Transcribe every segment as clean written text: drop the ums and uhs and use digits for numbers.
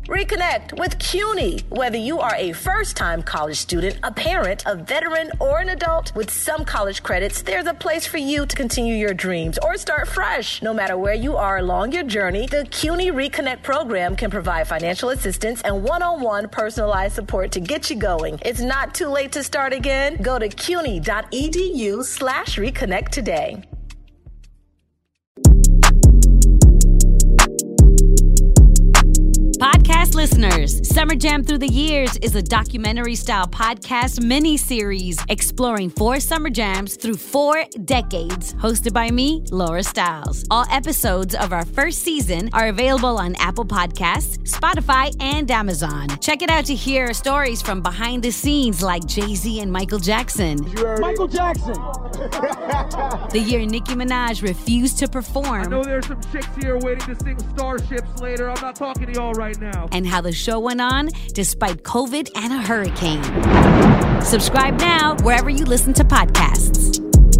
Reconnect with CUNY. Whether you are a first-time college student, a parent, a veteran, or an adult, with some college credits, there's a place for you to continue your dreams or start fresh. No matter where you are along your journey, the CUNY Reconnect program can provide financial assistance and one-on-one personalized support to get you going. It's not too late to start again. Go to cuny.edu/reconnect today. Podcast listeners, Summer Jam Through the Years is a documentary-style podcast mini-series exploring 4 summer jams through 4 decades, hosted by me, Laura Stiles. All episodes of our first season are available on Apple Podcasts, Spotify, and Amazon. Check it out to hear stories from behind the scenes like Jay-Z and Michael Jackson. Michael Jackson! The year Nicki Minaj refused to perform. I know there's some chicks here waiting to sing Starships later. I'm not talking to y'all right now. And how the show went on despite COVID and a hurricane. Subscribe now wherever you listen to podcasts.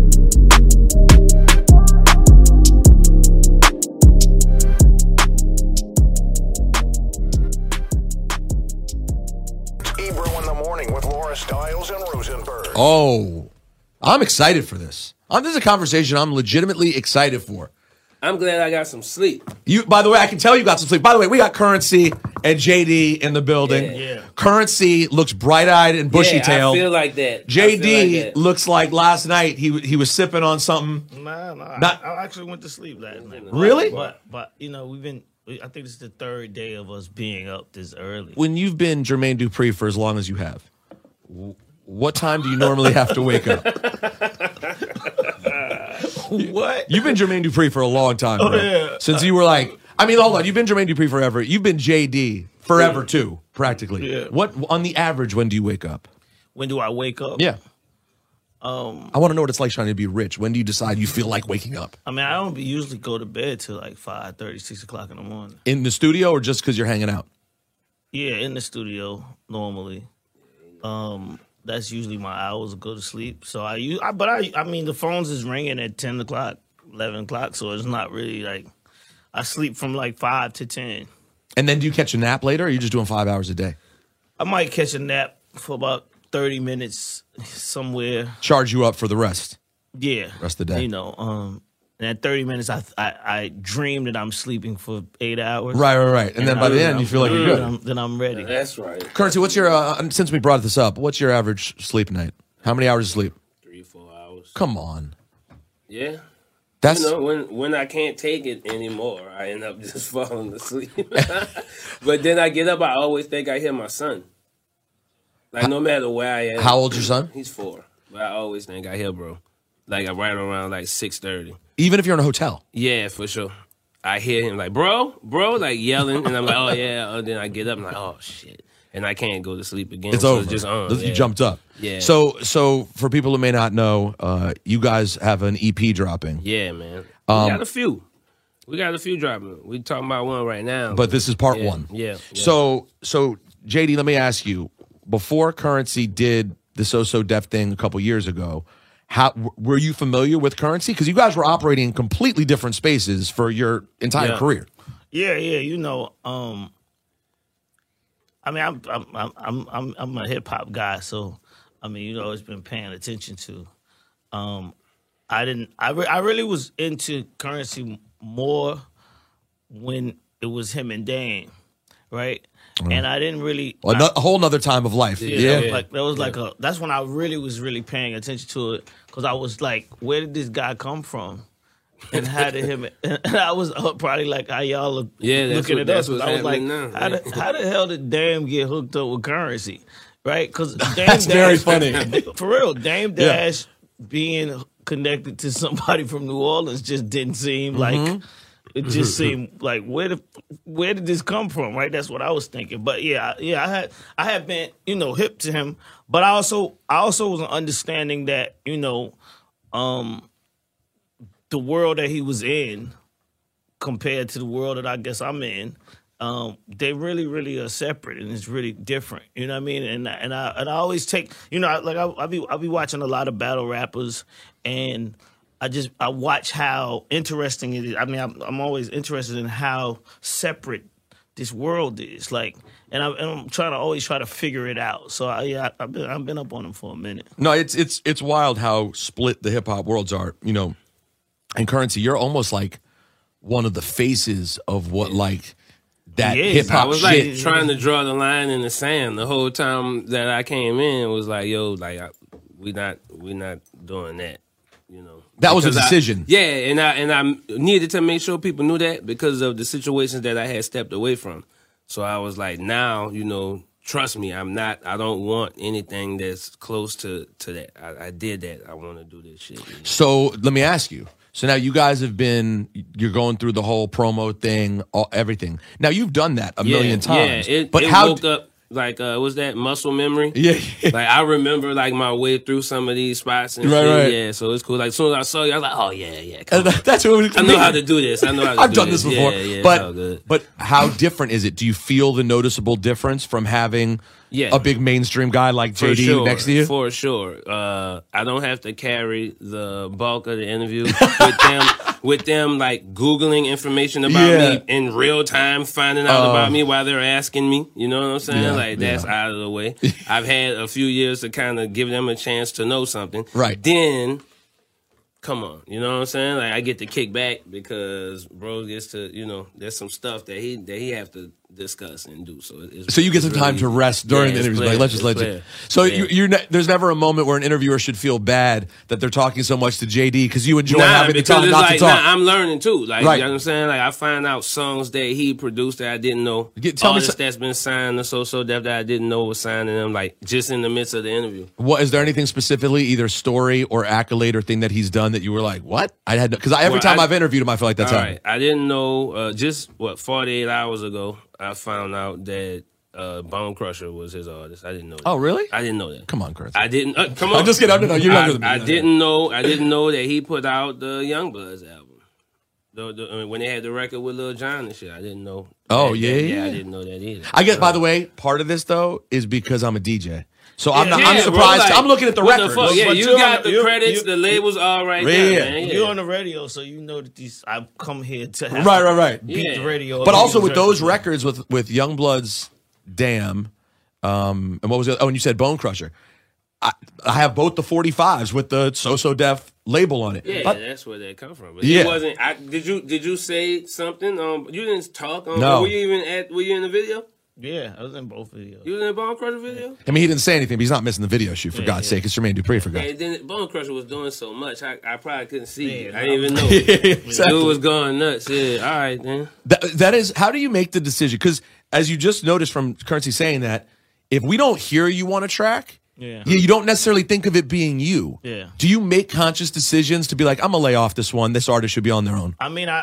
Ebro in the morning with Laura Stiles and Rosenberg. Oh, I'm excited for this. This is a conversation I'm legitimately excited for. I'm glad I got some sleep. By the way, I can tell you got some sleep. By the way, we got Currency and JD in the building. Yeah. Currency looks bright-eyed and bushy-tailed. I feel like that. JD looks like last night he was sipping on something. Nah. I actually went to sleep last night. Really? But you know, I think this is the 3rd day of us being up this early. When you've been Jermaine Dupri for as long as you have, what time do you normally have to wake up? What? You've been Jermaine Dupri for a long time, bro. Yeah. Since you were like, hold on, you've been Jermaine Dupri forever. You've been JD forever too, practically. Yeah. What, on the average, when do you wake up? When do I wake up? Yeah. I want to know what it's like trying to be rich. When do you decide you feel like waking up? I mean, I don't usually go to bed till like 5:30, 6 o'clock in the morning. In the studio or just because you're hanging out? Yeah, in the studio normally. That's usually my hours to go to sleep. So I mean, the phones is ringing at 10 o'clock, 11 o'clock. So it's not really like, I sleep from like 5 to 10. And then do you catch a nap later or are you just doing 5 hours a day? I might catch a nap for about 30 minutes somewhere. Charge you up for the rest? Yeah. Rest of the day. You know, and at 30 minutes, I dream that I'm sleeping for 8 hours. Right. And then by the end, you feel like you're good. Then I'm ready. That's right. Currency, what's your, since we brought this up, what's your average sleep night? How many hours of sleep? 3-4 hours. Come on. Yeah. That's, you know, when I can't take it anymore, I end up just falling asleep. But then I get up, I always think I hear my son. Like, no matter where I am. How old's your son? He's 4. But I always think I hear bro. Like, right around like 6:30. Even if you're in a hotel? Yeah, for sure. I hear him like, bro, like yelling. And I'm like, oh, yeah. And then I get up and I'm like, oh, shit. And I can't go to sleep again. It's over. It's just on. You jumped up. Yeah. So for people who may not know, you guys have an EP dropping. Yeah, man. We got a few. We got a few dropping. We talking about one right now. But this is part 1. Yeah. So JD, let me ask you, before Currency did the So Def thing a couple years ago, how were you familiar with Currency? Because you guys were operating in completely different spaces for your entire career. Yeah. You know, I mean, I'm a hip hop guy, so I mean, you know, it's been paying attention to. I really was into Currency more when it was him and Dame, right? And I didn't really a whole nother time of life. Like that was like that's when I really was paying attention to it, because I was like, where did this guy come from? And how did him? And I was probably like, how y'all are looking at us. I was like, how the hell did Dame get hooked up with Currency? Right? Because that's very funny. For real, Dame Dash being connected to somebody from New Orleans just didn't seem like. It just seemed like, where did this come from, right? That's what I was thinking. But I had been, you know, hip to him, but I also was understanding that, you know, the world that he was in compared to the world that I guess I'm in, they really are separate, and it's really different. You know what I mean? And I always take, you know, I'll be watching a lot of battle rappers, and I watch how interesting it is. I mean, I'm always interested in how separate this world is. Like, and I'm trying to always try to figure it out. So I've been up on him for a minute. No, it's wild how split the hip hop worlds are. You know, and Currency, you're almost like one of the faces of what like that hip hop. I was shit. like trying to draw the line in the sand the whole time that I came in. It was like, yo, like we not doing that. You know, that was a Because decision. and I needed to make sure people knew that because of the situations that I had stepped away from. So I was like, now, you know, trust me, I don't want anything that's close to that. I did that. I want to do this shit. You know? So let me ask you. So now you guys you're going through the whole promo thing, everything. Now you've done that a million times. Yeah, but it how woke up like was that muscle memory? Yeah. Like I remember like my way through some of these spots and Right, shit. right. Yeah, so it's cool. Like as soon as I saw you, I was like, oh yeah. Come on. That's what I know how to do this. I've done this before. Yeah, it's all good. But how different is it? Do you feel the noticeable difference from having a big mainstream guy like JD next to you? For sure. I don't have to carry the bulk of the interview with them like Googling information about me in real time, finding out about me while they're asking me. You know what I'm saying? Like that's out of the way. I've had a few years to kind of give them a chance to know something. Right. Then come on, you know what I'm saying? Like I get to kick back because bro gets to, you know, there's some stuff that he have to discuss and do. So you get some time to rest during the interview. Like, let's just let you. So there's never a moment where an interviewer should feel bad that they're talking so much to JD because you enjoy having the time not to talk. I'm learning too. Like right. You know what I'm saying? Like I find out songs that he produced that I didn't know. Artists that's been signed to So Def that I didn't know was signing them. Like just in the midst of the interview. What is there anything specifically, either story or accolade or thing that he's done that you were like, what? I had because every time I've interviewed him, I feel like that's happened. I didn't know. Just 48 hours ago, I found out that Bone Crusher was his artist. I didn't know that. Oh, really? I didn't know that. Come on, Chris. I didn't. Come on. I'm just kidding. You're younger than me. I didn't know that he put out the Youngbloods album. When they had the record with Lil Jon and shit, I didn't know. Oh, I yeah. didn't know that either. I guess, by the way, part of this, though, is because I'm a DJ. So I'm surprised. Bro, like, I'm looking at the records. Yeah, you got the credits, the labels all right there, man. You're on the radio, so you know that I've come here to have right. beat the radio. But also with those records, with Youngblood's Damn, and what was it? Oh, and you said Bone Crusher. I have both the 45s with the So Def label on it. Yeah, that's where they come from. But he wasn't. Did you say something? You didn't talk. No. Were you in the video? Yeah, I was in both videos. You was in the Bone Crusher video? I mean, he didn't say anything, but he's not missing the video shoot, for God's sake. It's Jermaine Dupri, for God's sake. And then Bone Crusher was doing so much, I probably couldn't see it. I didn't even know. Exactly. Dude was going nuts. Yeah, all right, then. That is, how do you make the decision? Because as you just noticed from Currency saying that, if we don't hear you on a track, you don't necessarily think of it being you. Yeah. Do you make conscious decisions to be like, I'm going to lay off this one. This artist should be on their own? I mean,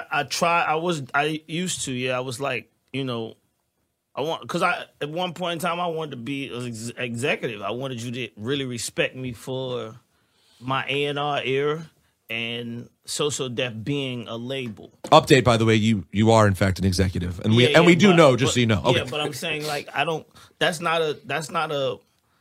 I used to, I was like, you know, because at one point in time I wanted to be an executive. I wanted you to really respect me for my A&R era and So Def being a label. Update, by the way, you are in fact an executive, and we do know, just so you know. Okay. Yeah, but I'm saying like I don't. That's not a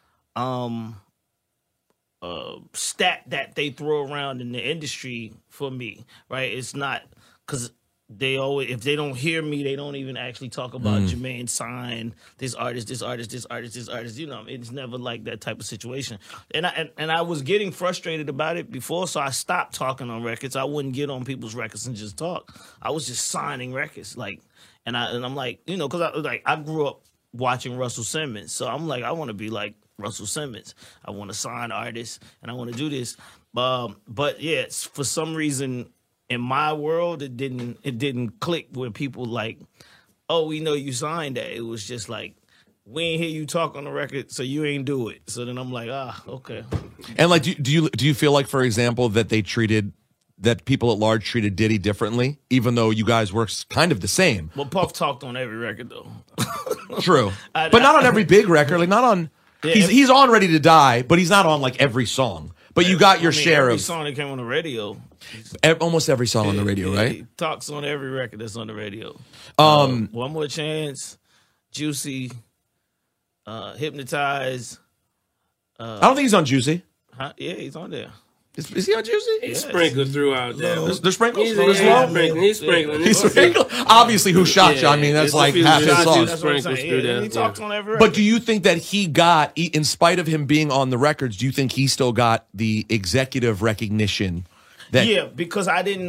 stat that they throw around in the industry for me, right? It's not because. They always, if they don't hear me, they don't even actually talk about Jermaine signed this artist. You know, it's never like that type of situation. And I was getting frustrated about it before, so I stopped talking on records. I wouldn't get on people's records and just talk. I was just signing records, like, and I'm like, you know, because I grew up watching Russell Simmons, so I'm like, I want to be like Russell Simmons. I want to sign artists and I want to do this. But yeah, for some reason. In my world, it didn't click where people like, oh, we know you signed that. It was just like, we ain't hear you talk on the record, so you ain't do it. So then I'm like, okay. And like, do you feel like, for example, that people at large treated Diddy differently, even though you guys were kind of the same? Well, Puff talked on every record though. True, but not on every big record. Like not on. Yeah, he's on Ready to Die, but he's not on like every song. But you got your share every of song that came on the radio. Almost every song on the radio, right? He talks on every record that's on the radio. One More Chance, Juicy, Hypnotize. I don't think he's on Juicy. Huh? Yeah, he's on there. Is he on Juicy? He's sprinkled throughout there. There's sprinkles? He's sprinkling. He's sprinkled. Obviously, Who Shot You? I mean, that's it's like a few half his shots song. That's what I'm Sprinkles saying. through Yeah, there. he talks on every But record. do you think that he got, in spite of him being on the records, do you think he still got the executive recognition? That Yeah, because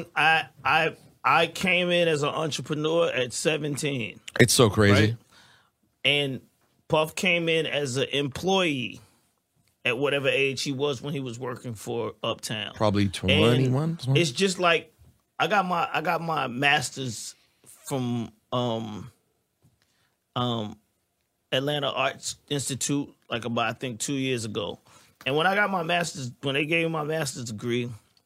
I came in as an entrepreneur at 17. It's so crazy. Right? And Puff came in as an employee at whatever age he was when he was working for Uptown. Probably 21. And it's just like I got my master's from Atlanta Arts Institute like about I think 2 years ago. And when I got my master's, when they gave me my master's degree,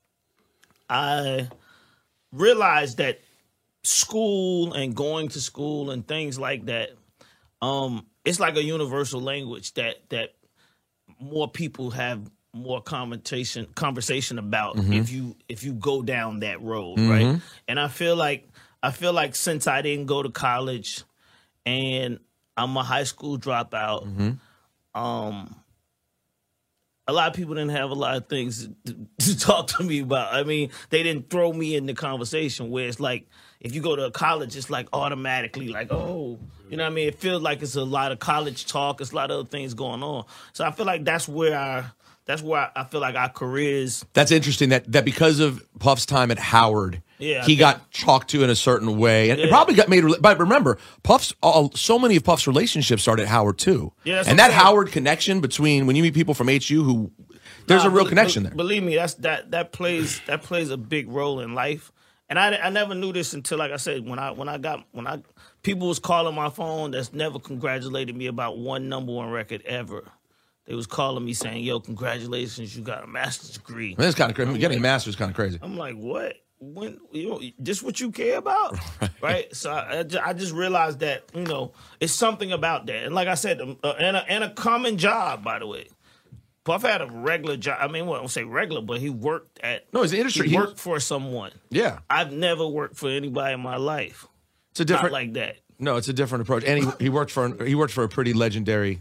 I realized that school and going to school and things like that, it's like a universal language that more people have more conversation about if you go down that road, right? And I feel like since I didn't go to college and I'm a high school dropout, a lot of people didn't have a lot of things to talk to me about. I mean, they didn't throw me in the conversation where it's like, if you go to a college, it's like automatically like, oh, you know what I mean? It feels like it's a lot of college talk. It's a lot of other things going on. So I feel like that's where I feel like our careers. That's interesting that because of Puff's time at Howard, Yeah, he got talked to in a certain way. And it probably got made. But remember, so many of Puff's relationships started at Howard too. Yeah, that's and what that I'm saying. Howard connection between when you meet people from HU who there's a real connection there. Believe me, that plays a big role in life. And I never knew this until, like I said, when I people was calling my phone that's never congratulated me about one #1 record ever. They was calling me saying, "Yo, congratulations, you got a master's degree." I mean, it's kind of crazy. Getting a master's is kind of crazy. I'm like, what? When this what you care about, right? So I just realized that it's something about that, and like I said, and a common job, by the way. Puff had a regular job. I mean, I won't say regular, but he worked at. No, it's the industry. He worked for someone. Yeah, I've never worked for anybody in my life. it's a different Not like that. No, it's a different approach. And he worked for a pretty legendary.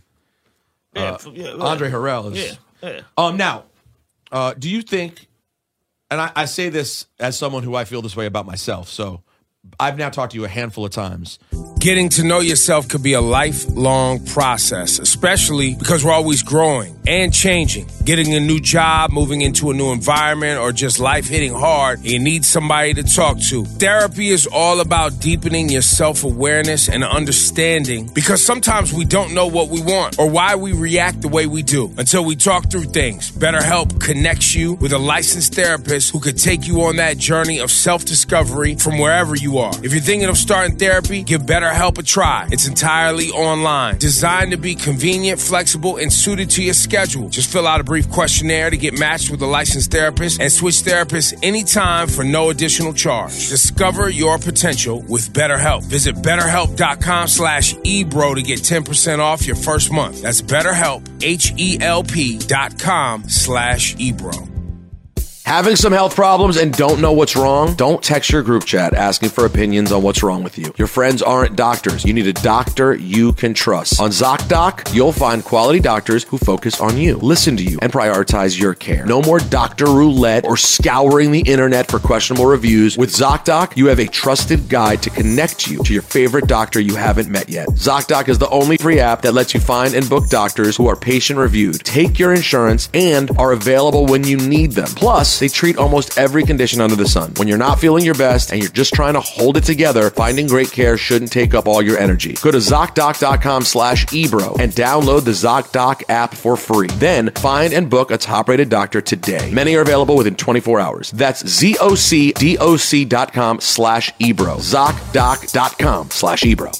Andre Harrell is. Yeah. Now, do you think? And I say this as someone who I feel this way about myself. So I've now talked to you a handful of times. Getting to know yourself could be a lifelong process, especially because we're always growing and changing. Getting a new job, moving into a new environment, or just life hitting hard, you need somebody to talk to. Therapy is all about deepening your self-awareness and understanding, because sometimes we don't know what we want or why we react the way we do until we talk through things. BetterHelp connects you with a licensed therapist who could take you on that journey of self-discovery from wherever you are. If you're thinking of starting therapy, give BetterHelp a try. It's entirely online, designed to be convenient, flexible, and suited to your schedule. Just fill out a brief questionnaire to get matched with a licensed therapist and switch therapists anytime for no additional charge. Discover your potential with BetterHelp. Visit BetterHelp.com/ebro to get 10% off your first month. That's BetterHelp, HELP.com/ebro. Having some health problems and don't know what's wrong? Don't text your group chat asking for opinions on what's wrong with you. Your friends aren't doctors. You need a doctor you can trust. On ZocDoc, you'll find quality doctors who focus on you, listen to you, and prioritize your care. No more doctor roulette or scouring the internet for questionable reviews. With ZocDoc, you have a trusted guide to connect you to your favorite doctor you haven't met yet. ZocDoc is the only free app that lets you find and book doctors who are patient-reviewed, take your insurance, and are available when you need them. Plus, they treat almost every condition under the sun. When you're not feeling your best and you're just trying to hold it together, finding great care shouldn't take up all your energy. Go to ZocDoc.com/ebro and download the ZocDoc app for free. Then find and book a top-rated doctor today. Many are available within 24 hours. That's ZocDoc.com/ebro. ZocDoc.com/ebro.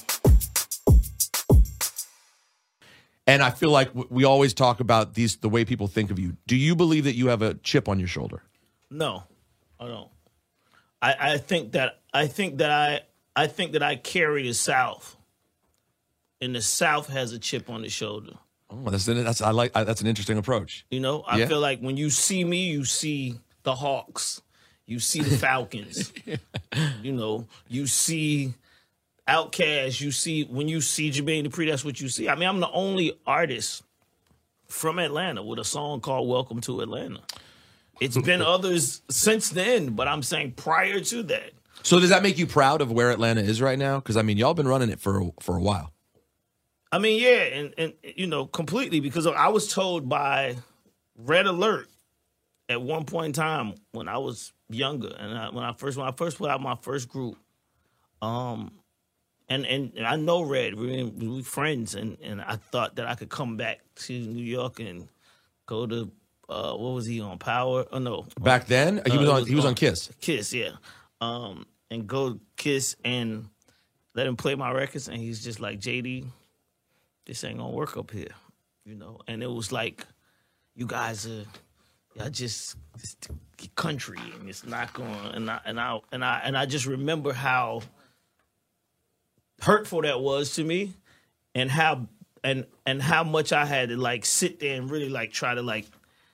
And I feel like we always talk about the way people think of you. Do you believe that you have a chip on your shoulder? No, I don't. I think that I carry the South, and the South has a chip on the shoulder. Oh, that's an interesting approach. I feel like when you see me, you see the Hawks, you see the Falcons, you see Outkast, when you see Jermaine Dupri, that's what you see. I mean, I'm the only artist from Atlanta with a song called "Welcome to Atlanta." It's been others since then, but I'm saying prior to that. So does that make you proud of where Atlanta is right now? Because, I mean, y'all been running it for a while. I mean, yeah, and completely, because I was told by Red Alert at one point in time when I was younger, and when I first put out my first group, and I know Red, we friends, and I thought that I could come back to New York and go to what was he on, Power? Oh no, back then he was on Kiss. Kiss, yeah, and go Kiss and let him play my records, and he's just like, JD, this ain't gonna work up here, and it was like, you guys are. I just country, and it's not going. And I just remember how hurtful that was to me, and how much I had to like sit there and really like try to like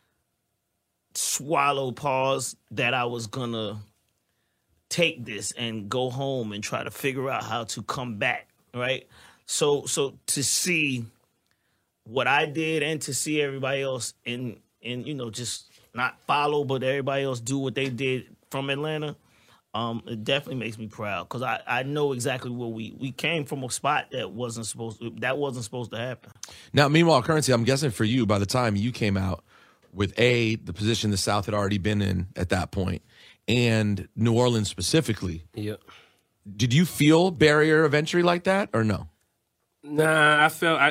swallow pause that I was gonna take this and go home and try to figure out how to come back, right? So to see what I did and to see everybody else in just not follow, but everybody else do what they did from Atlanta, it definitely makes me proud, because I know exactly where we came from, a spot that wasn't supposed to happen. Now, meanwhile, Currency, I'm guessing for you, by the time you came out with the position the South had already been in at that point, and New Orleans specifically, Yep. Did you feel barrier of entry like that or no? Nah, I felt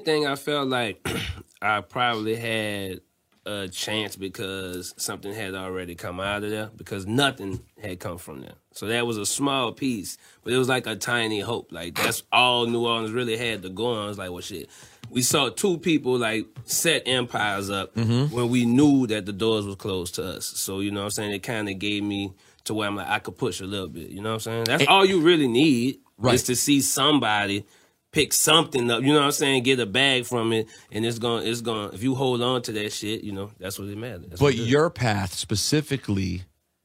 like I probably had a chance because something had already come out of there, because nothing had come from there. So that was a small piece, but it was like a tiny hope. Like, that's all New Orleans really had to go on. It was like, well, shit. We saw two people like set empires up when we knew that the doors was closed to us. So, you know what I'm saying? It kind of gave me to where I'm like, I could push a little bit. You know what I'm saying? That's all you really need, is to see somebody pick something up, you know what I'm saying, get a bag from it, and it's going if you hold on to that shit, that's what it matters. But your path specifically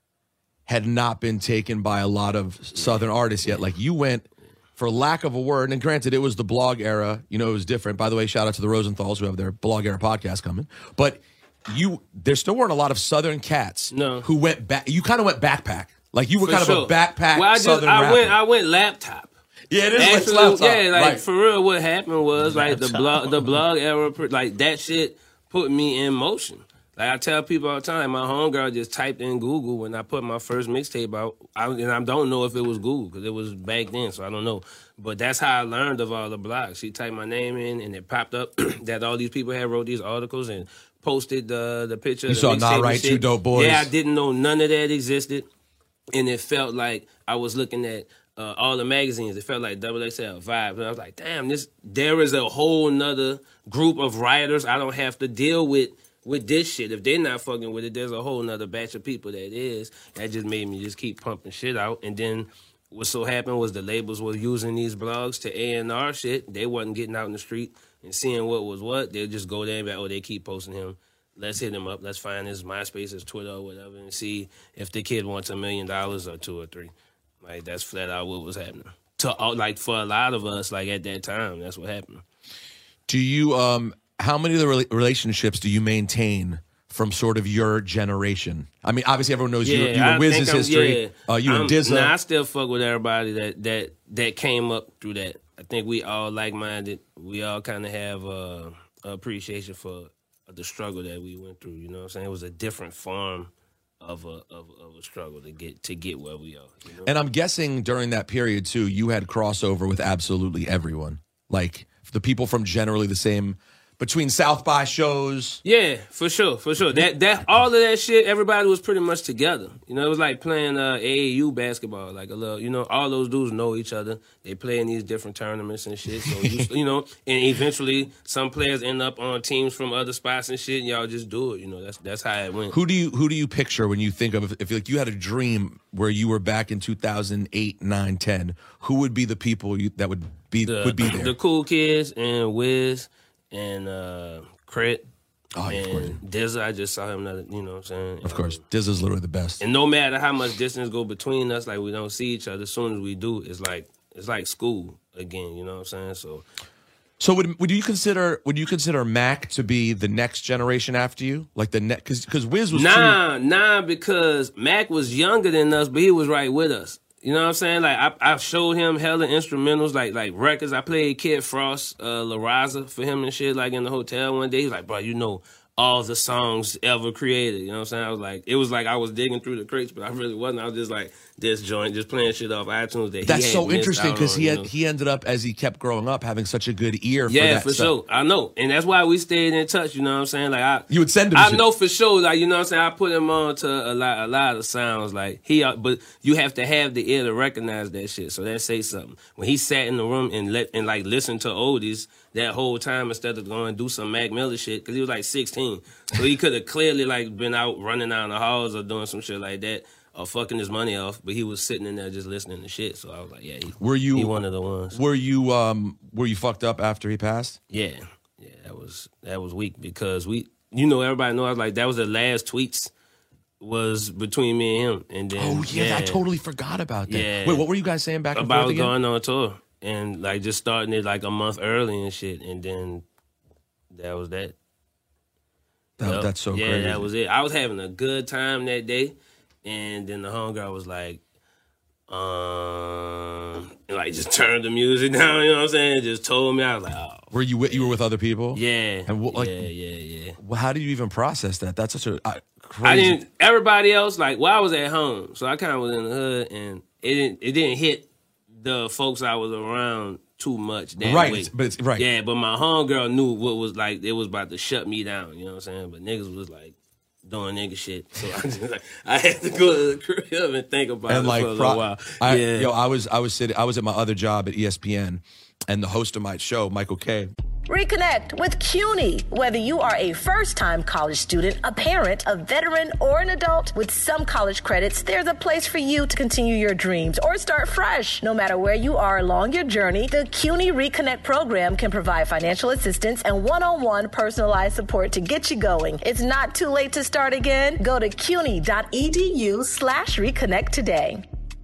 had not been taken by a lot of Southern artists yet. Like, you went, for lack of a word, and granted, it was the blog era, it was different. By the way, shout out to the Rosenthals who have their blog era podcast coming. But there still weren't a lot of Southern cats who went back. You kind of went backpack. Like, you were kind of a backpack Southern rapper. I went laptop. Yeah, it is like laptop. Yeah, like, for real, what happened was, like, the blog era, like, that shit put me in motion. Like, I tell people all the time, my homegirl just typed in Google when I put my first mixtape out, and I don't know if it was Google, because it was back then, so I don't know. But that's how I learned of all the blogs. She typed my name in, and it popped up that all these people had wrote these articles and posted the picture. You saw Nah Right, Two Dope Boys. Yeah, I didn't know none of that existed, and it felt like I was looking at all the magazines. It felt like XXL Vibe. And I was like, damn, there is a whole nother group of writers I don't have to deal with this shit. If they're not fucking with it, there's a whole nother batch of people that is. That just made me just keep pumping shit out. And then what so happened was the labels were using these blogs to A&R shit. They wasn't getting out in the street and seeing what was what. They'd just go there and be like, they keep posting him. Let's hit him up. Let's find his MySpace, his Twitter, or whatever, and see if the kid wants $1 million or 2 or 3. Like, that's flat out what was happening. For a lot of us, like, at that time, that's what happened. Do you, how many of the relationships do you maintain from sort of your generation? I mean, obviously everyone knows you and Wiz's history. You and Dizza. Nah, I still fuck with everybody that came up through that. I think we all like-minded. We all kind of have appreciation for the struggle that we went through. You know what I'm saying? It was a different form of a struggle to get where we are. And I'm guessing during that period too, you had crossover with absolutely everyone. Like, the people from generally the same, between South by shows. Yeah, for sure. That all of that shit, everybody was pretty much together. It was like playing AAU basketball, like a little. All those dudes know each other. They play in these different tournaments and shit. So and eventually some players end up on teams from other spots and shit. And y'all just do it. That's how it went. Who do you picture when you think of, if like you had a dream where you were back in 2008, 9, 10? Who would be the people that would be there? The Cool Kids and Wiz. And Crit, and Dizza, I just saw him, you know what I'm saying? Of course, Dizza's literally the best. And no matter how much distance go between us, like, we don't see each other, as soon as we do, it's like school again, you know what I'm saying? So So would you consider Mac to be the next generation after you, like the next? Because Wiz was because Mac was younger than us, but he was right with us. You know what I'm saying? Like I showed him hella instrumentals, like records. I played Kid Frost, La Raza for him and shit, like in the hotel one day. He's like, bro, you know all the songs ever created. You know what I'm saying? It was like I was digging through the crates, but I really wasn't. I was just like this joint, just playing shit off iTunes. That's so interesting because he ended up, as he kept growing up, having such a good ear for that Yeah, for stuff. sure. I know. And that's why we stayed in touch, you know what I'm saying? Like you would send him I shit. know for sure, like, you know what I'm saying? I put him on to a lot of sounds. Like but you have to have the ear to recognize that shit. So that say something. When he sat in the room and listened to oldies that whole time instead of going and do some Mac Miller shit, because he was like 16. So he could have clearly like been out running down the halls or doing some shit like that or fucking his money off, but he was sitting in there just listening to shit. So I was like, yeah, he one of the ones. Were you fucked up after he passed? Yeah, that was weak because everybody knows like that was the last tweets was between me and him, and then I totally forgot about that. Yeah. Wait, what were you guys saying back and about forth again? going on tour and like just starting it like a month early and shit, and then that was that. That's so crazy. Yeah, that was it. I was having a good time that day, and then the homegirl was like, and like just turned the music down. You know what I'm saying? Just told me. I was like, oh. Were you with other people? Yeah. And yeah. Well, how did you even process that? That's such a crazy. I didn't. Everybody else, like, I was at home, so I kind of was in the hood, and it didn't hit the folks I was around too much that way. But it's right. Yeah, but my homegirl knew what was like. It was about to shut me down. You know what I'm saying? But niggas was like doing nigga shit, so I had to go to the crib and think about it for a little while. I was at my other job at ESPN, and the host of my show, Michael K. Reconnect with CUNY. Whether you are a first-time college student, a parent, a veteran, or an adult, with some college credits, there's a place for you to continue your dreams or start fresh. No matter where you are along your journey, the CUNY Reconnect program can provide financial assistance and one-on-one personalized support to get you going. It's not too late to start again. Go to cuny.edu/reconnect today.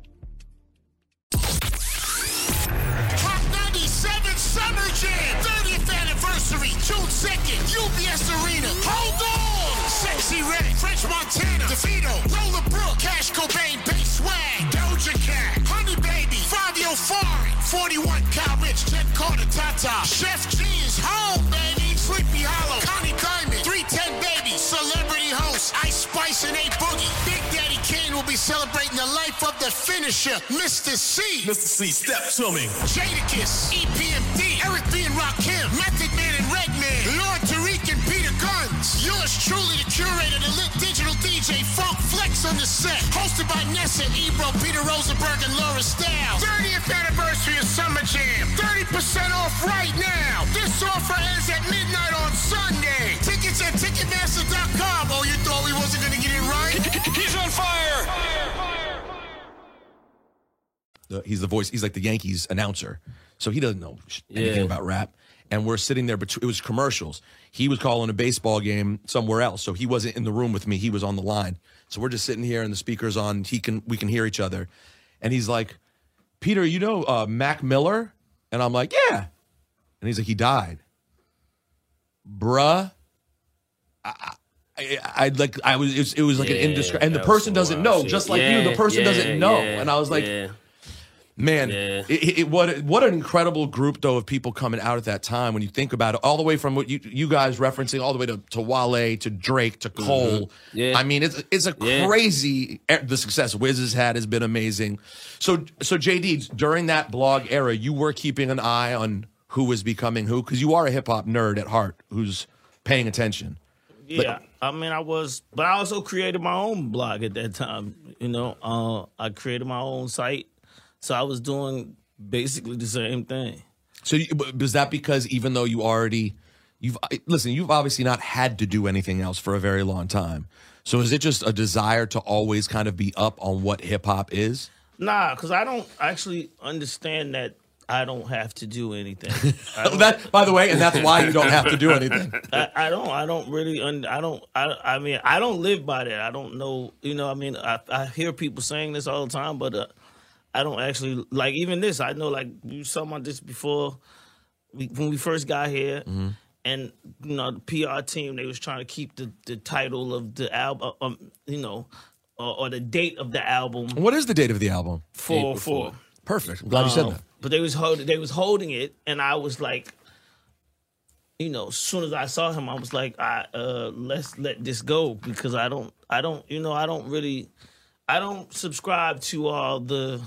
June 2nd, UBS Arena. Hold on! Sexy Red, French Montana, DeVito, Roller Brook, Cash Cobain, Bass Swag, Doja Cat, Honey Baby, Fabio Foreign, 41 Cal Rich, Jet Carter, Tata, Chef G is home, baby, Sleepy Hollow, Connie Diamond, 310 Baby, Celebrity Host, Ice Spice and A Boogie. Big Daddy Kane will be celebrating the life of the finisher, Mr. C. Mr. C, step to me. Jadakiss, EPMD, Eric B. and Rakim, Method Man and Redman, Lord Tariq and Peter Guns. Yours truly, the curator, the lit digital DJ, Funk Flex on the set. Hosted by Nessa, Ebro, Peter Rosenberg, and Laura Styles. 30th anniversary of Summer Jam. 30% off right now. This offer ends at midnight on Sunday. Tickets at Ticketmaster.com. Oh, you thought we wasn't going to get it right? He's on fire! He's the voice. He's like the Yankees announcer. So he doesn't know anything about rap. And we're sitting there, but it was commercials. He was calling a baseball game somewhere else, so he wasn't in the room with me. He was on the line. So we're just sitting here, and the speaker's on. We can hear each other. And he's like, Peter, you know Mac Miller? And I'm like, yeah. And he's like, he died. Bruh. It was like an indiscretion. And the person doesn't know, just like you, the person doesn't know. And I was like, man, what an incredible group, though, of people coming out at that time when you think about it, all the way from what you guys referencing, all the way to Wale, to Drake, to Cole. Mm-hmm. Yeah. I mean, it's a crazy, the success Wiz has had has been amazing. So JD, during that blog era, you were keeping an eye on who was becoming who, because you are a hip-hop nerd at heart who's paying attention. Yeah, I mean, I was, but I also created my own blog at that time. You know, I created my own site. So I was doing basically the same thing. So was that because even though you've obviously not had to do anything else for a very long time. So is it just a desire to always kind of be up on what hip hop is? Nah, because I don't actually understand that I don't have to do anything. That, by the way, and that's why you don't have to do anything. I don't live by that. I don't know. You know, I mean, I hear people saying this all the time, but I don't actually, like, even this. I know, like, you saw about this before. when we first got here, and the PR team, they was trying to keep the title of the album, or the date of the album. What is the date of the album? 4/4. Perfect. I'm glad you said that. But they was holding it, and I was like, as soon as I saw him, I was like, let's let this go, because I don't subscribe to all the,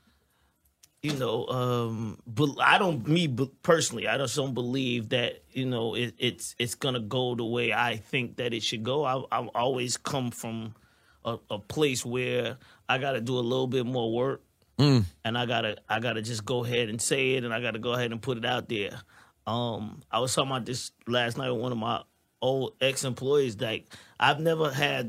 but personally, I just don't believe that, it's gonna go the way I think that it should go. I've always come from a place where I got to do a little bit more work, and I gotta just go ahead and say it, and I gotta go ahead and put it out there. I was talking about this last night with one of my old ex-employees. Like, I've never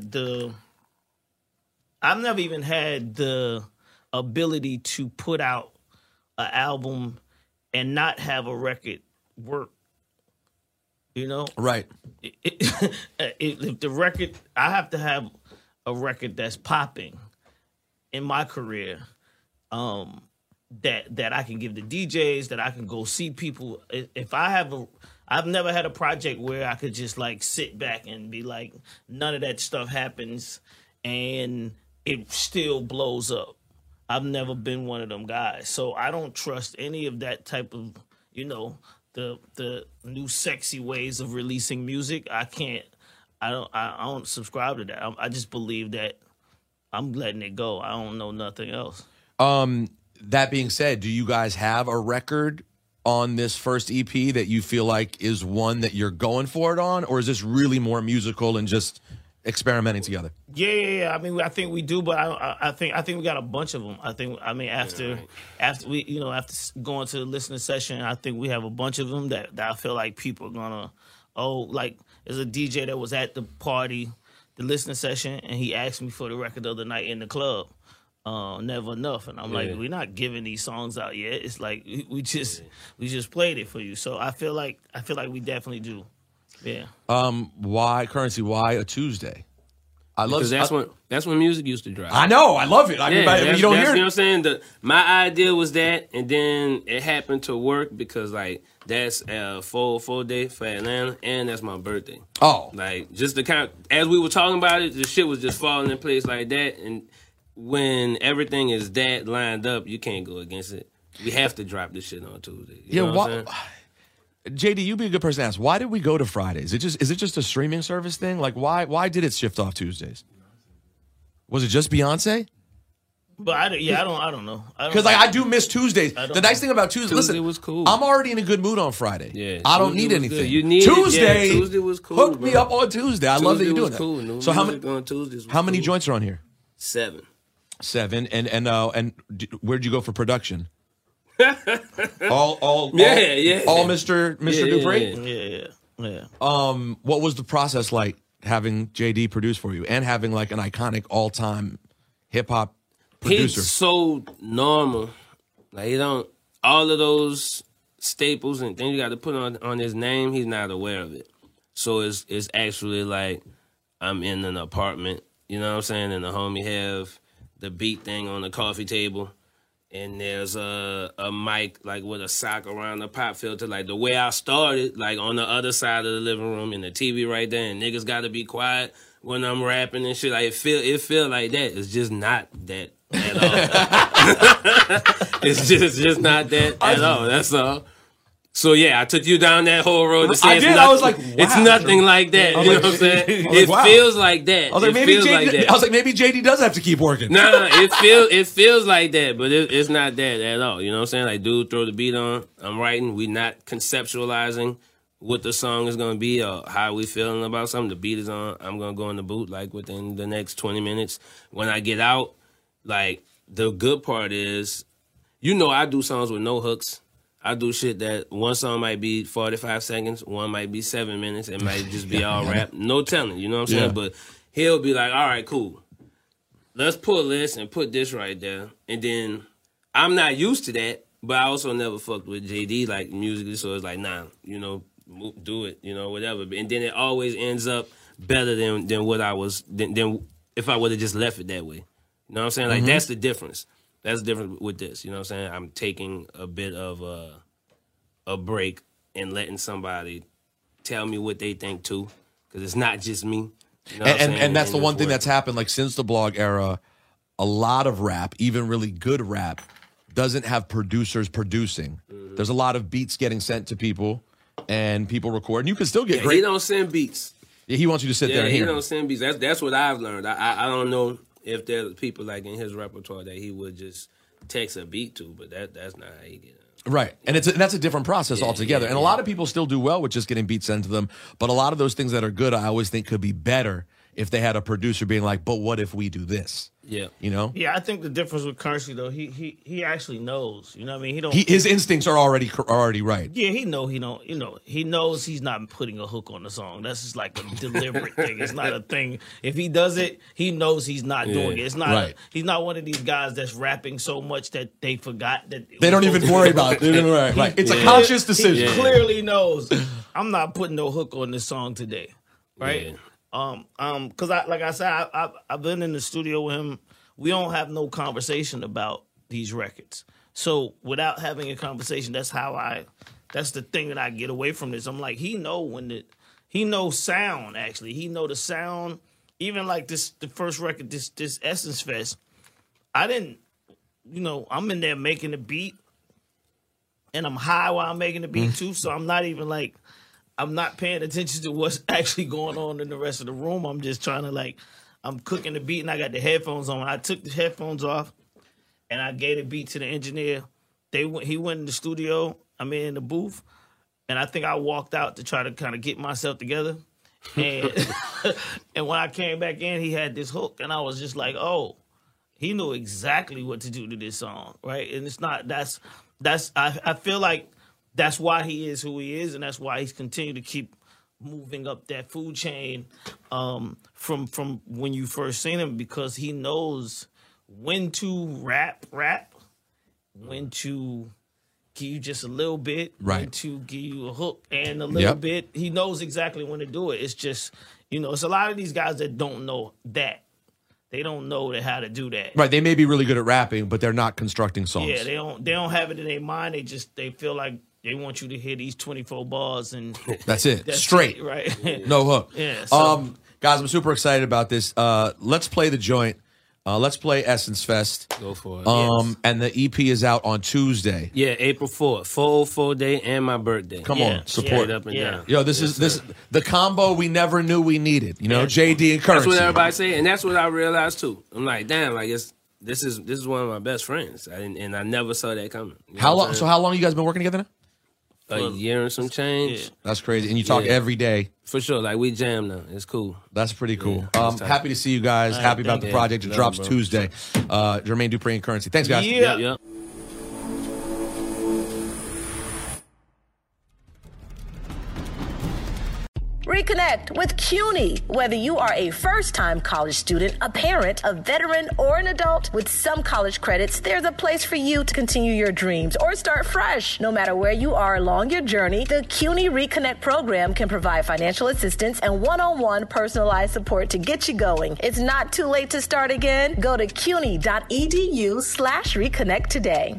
even had the ability to put out an album and not have a record work. Right. If the record, I have to have a record that's popping in my career, that I can give the DJs, that I can go see people. If I've never had a project where I could just like sit back and be like, none of that stuff happens and it still blows up. I've never been one of them guys. So I don't trust any of that type of, the new sexy ways of releasing music. I don't subscribe to that. I just believe that I'm letting it go. I don't know nothing else. That being said, do you guys have a record on this first EP that you feel like is one that you're going for it on, or is this really more musical and just experimenting together? Yeah. I mean, I think we do, but I think we got a bunch of them. After going to the listening session, I think we have a bunch of them that I feel like people are gonna. Like there's a DJ that was at the party, the listening session, and he asked me for the record the other night in the club. Never Enough, and I'm like, we're not giving these songs out yet. It's like we just played it for you. So I feel like we definitely do. Yeah. Why Currency? Why a Tuesday? Because that's when music used to drop. I know, I love it. I mean, you don't hear it. You know what I'm saying? My idea was that, and then it happened to work because like that's a full day for Atlanta, and that's my birthday. Oh, like just the kind of, as we were talking about it, the shit was just falling in place like that, and when everything is that lined up, you can't go against it. We have to drop this shit on Tuesday. You know what I'm saying? JD, you'd be a good person to ask. Why did we go to Fridays? Is it just a streaming service thing? Like, why did it shift off Tuesdays? Was it just Beyonce? But I don't know. Because I do miss Tuesdays. The nice thing about Tuesday, listen, was cool. I'm already in a good mood on Friday. Yeah, I don't need anything. Tuesday was cool. Hook me up on Tuesday. I love that you're doing that. Cool. So how many joints are on here? 7. And where'd you go for production? all Mr. Dupree? Yeah. What was the process like having JD produce for you and having like an iconic all-time hip-hop producer? He's so normal. Like, he don't, all of those staples and things you got to put on his name, he's not aware of it. So it's actually like I'm in an apartment, you know what I'm saying, and the homie have the beat thing on the coffee table, and there's a mic like with a sock around the pop filter, like the way I started, like on the other side of the living room, and the TV right there, and niggas got to be quiet when I'm rapping and shit. Like it feel like that. It's just not that at all. It's just not that at all. That's all. So yeah, I took you down that whole road to say I did. I was like, wow. It's nothing like that. You know what I'm saying? It feels like that. I was like, maybe JD does have to keep working. Nah, it feels like that, but it's not that at all. You know what I'm saying? Like, dude, throw the beat on. I'm writing. We not conceptualizing what the song is gonna be or how we feeling about something. The beat is on. I'm gonna go in the booth like within the next 20 minutes. When I get out, like the good part is, I do songs with no hooks. I do shit that one song might be 45 seconds, one might be 7 minutes, it might just be all rap. No telling, you know what I'm saying? But he'll be like, all right, cool. Let's pull this and put this right there. And then I'm not used to that, but I also never fucked with JD like musically, so it's like, nah, do it, whatever. And then it always ends up better than what I was, than if I would have just left it that way. You know what I'm saying? Like, that's the difference. That's the difference with this. You know what I'm saying? I'm taking a bit of a break and letting somebody tell me what they think too, because it's not just me. You know and that's the one thing that's happened, like, since the blog era. A lot of rap, even really good rap, doesn't have producers producing. Mm-hmm. There's a lot of beats getting sent to people, and people record. And you can still get great. He don't send beats. Yeah, he wants you to sit there and hear. He don't send beats. That's what I've learned. I don't know if there's people like in his repertoire that he would just text a beat to, but that's not how he get it. Right. And that's a different process altogether. And a lot of people still do well with just getting beats sent to them. But a lot of those things that are good, I always think could be better if they had a producer being like, but what if we do this? Yeah. You know? Yeah, I think the difference with Currency, though, he actually knows. You know what I mean? His instincts are already right. Yeah, he knows he's not putting a hook on the song. That's just like a deliberate thing. It's not a thing. If he does it, he knows he's not doing it. It's not. He's not one of these guys that's rapping so much that they forgot that they don't even worry about it. Right. It's a conscious decision. He clearly knows I'm not putting no hook on this song today. Right? Yeah. Because like I said, I've been in the studio with him. We don't have no conversation about these records. So without having a conversation, that's the thing that I get away from this. I'm like, he knows sound, actually. He know the sound. Even like the first record, this Essence Fest, I didn't, I'm in there making the beat, and I'm high while I'm making the beat too. So I'm not even like, I'm not paying attention to what's actually going on in the rest of the room. I'm just trying to I'm cooking the beat and I got the headphones on. I took the headphones off and I gave the beat to the engineer. He went in the studio, in the booth, and I think I walked out to try to kind of get myself together. And and when I came back in, he had this hook and I was just like, oh, he knew exactly what to do to this song, right? And it's not, I feel like that's why he is who he is, and that's why he's continued to keep moving up that food chain from when you first seen him, because he knows when to rap, when to give you just a little bit, when to give you a hook and a little bit. He knows exactly when to do it. It's just, it's a lot of these guys that don't know that. They don't know how to do that. Right. They may be really good at rapping, but they're not constructing songs. Yeah, they don't have it in their mind. They feel like they want you to hear these 24 bars and that's it. Straight. It, right? No hook. Yeah. So. Guys, I'm super excited about this. Let's play the joint. Let's play Essence Fest. Go for it. And the EP is out on Tuesday. Yeah, April 4th. 404 day and my birthday. Come on, support. Up and down. Yo, this is the combo we never knew we needed. JD and Currency. That's what everybody say, and that's what I realized too. I'm like, damn, this is one of my best friends, and I never saw that coming. How long? So how long you guys been working together now? A year and some change. Yeah. That's crazy. And you talk every day. For sure. Like, we jam now. It's cool. That's pretty cool. Happy to see you guys. Happy about the project. It drops Tuesday. Jermaine Dupri and Currency. Thanks, guys. Yeah. Reconnect with CUNY. Whether you are a first-time college student, a parent, a veteran, or an adult, with some college credits, there's a place for you to continue your dreams or start fresh. No matter where you are along your journey, the CUNY Reconnect program can provide financial assistance and one-on-one personalized support to get you going. It's not too late to start again. Go to cuny.edu/reconnect today.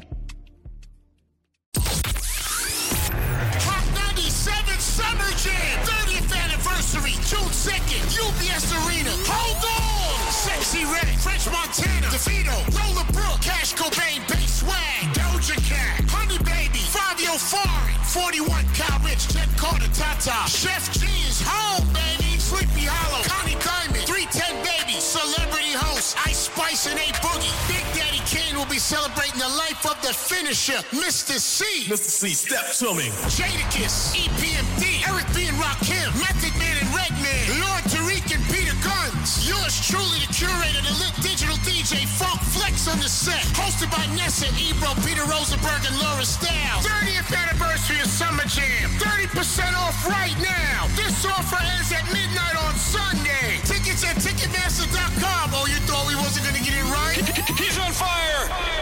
June 2nd, UBS Arena. Hold on! Sexy Red, French Montana, DeVito, Roller Brook, Cash Cobain, Bass Swag, Doja Cat, Honey Baby, Fabio Foreign, 41 Cal Rich, Jet Carter, Tata, Chef G's home, baby, Sleepy Hollow, Connie Diamond, 310 Baby, Celebrity Host, Ice Spice and A Boogie. Big Daddy Kane will be celebrating the life of the finisher, Mr. C. Mr. C, step to me. Jadakiss, EPMD, Eric B. and Rakim, Method Man and Redman, Lord Tariq and Peter Guns. Yours truly, the curator, the lit digital DJ, Funk Flex on the set. Hosted by Nessa, Ebro, Peter Rosenberg, and Laura Styles. 30th anniversary of Summer Jam. 30% off right now. This offer ends at midnight on Sunday. Tickets at Ticketmaster.com. Oh, you thought we wasn't going to get it right? He's on fire!